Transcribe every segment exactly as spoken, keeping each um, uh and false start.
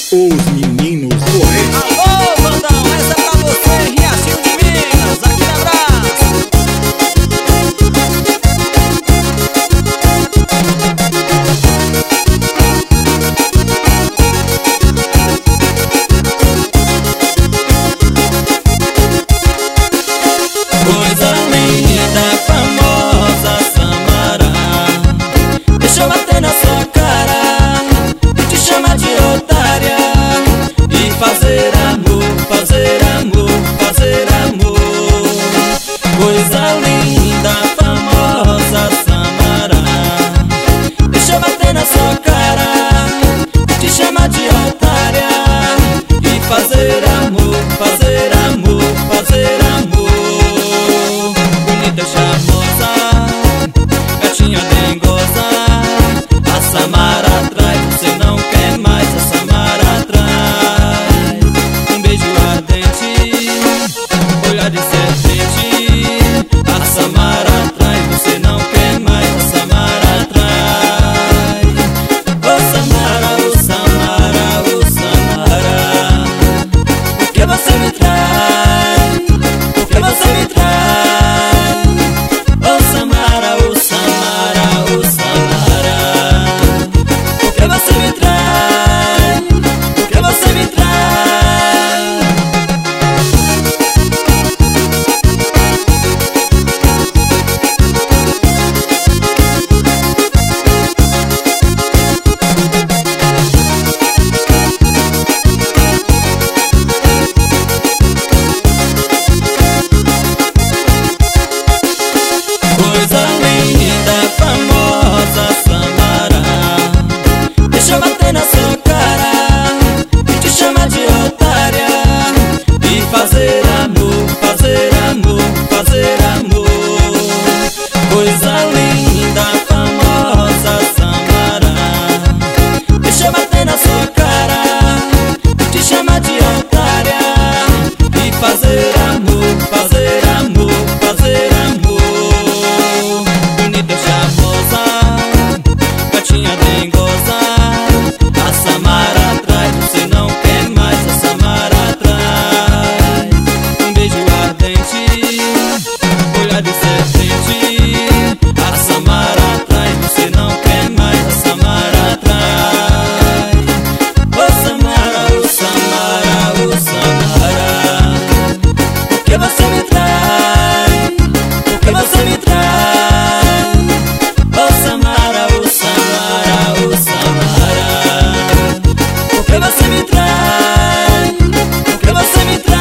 Os meninos do Oeste. Alô, bandão, essa é pra você, Riachinho de Minas, aquele abraço. Coisa linda, famosa Samara, deixa eu bater na sua cara e te chamar de otária e fazer amor, fazer amor, fazer amor. Coisa linda, famosa Samara, deixa eu bater na sua cara e te chamar de otária e fazer amor, fazer amor, fazer amor. Bonita, charmosa, gatinha dengosa, a Samara atrai, você não quer mais, a Samara atrai. Um beijo ardente, olhar de serpente, a Samara atrai, você não quer mais, a Samara atrai. Ô Samara, ô Samara, ô Samara, por que você me trai? Por que você me trai? Ô Samara, ô Samara, ô Samara, por que você me trai? Por que você me trai? Coisa linda, famosa Samara, deixa eu bater na sua cara e te chamar de otária e fazer amor, fazer amor, fazer amor. Coisa linda, famosa Samara, deixa eu bater na sua cara e te chamar de otária e fazer amor, fazer amor, fazer amor. Bonita, charmosa, gatinha dengosa, a Samara atrai, você não quer mais, a Samara atrai. Um beijo ardente, olhar de serpente, a Samara atrai, você não quer mais, a Samara atrai. Ô Samara, ô Samara, ô Samara, por que você me trai? Por que você me trai? Ô Samara, ô Samara, ô Samara, por que você me trai? Por que você me trai?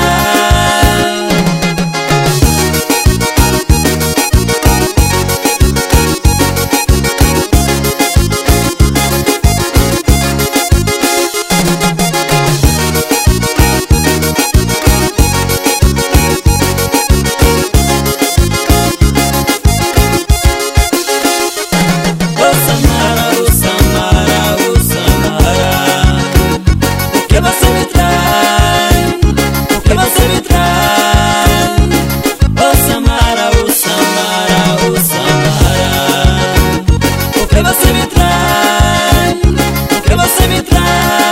Ô Samara, ô Samara, ô Samara, por que você me trai? Por que você me trai? Ô Samara, ô Samara, ô Samara, por que você me trai? Por que você me trai?